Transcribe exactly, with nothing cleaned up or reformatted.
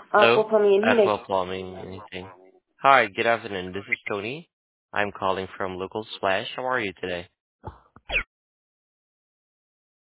Hello? Aqua Plumbing and Heating. Aqua Plumbing, anything? Hi, good afternoon. This is Tony. I'm calling from Local Splash. How are you today?